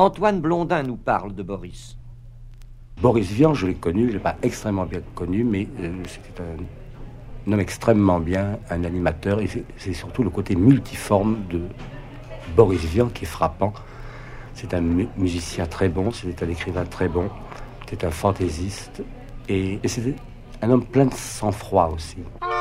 Antoine Blondin nous parle de Boris. Boris Vian, je l'ai connu, je ne l'ai pas extrêmement bien connu, mais c'était un homme extrêmement bien, un animateur, et c'est surtout le côté multiforme de Boris Vian qui est frappant. C'est un musicien très bon, c'est un écrivain très bon, c'est un fantaisiste, et c'était un homme plein de sang-froid aussi.